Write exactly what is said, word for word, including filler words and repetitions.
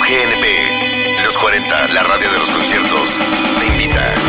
G N P, Los cuarenta, la radio de los conciertos, te invita.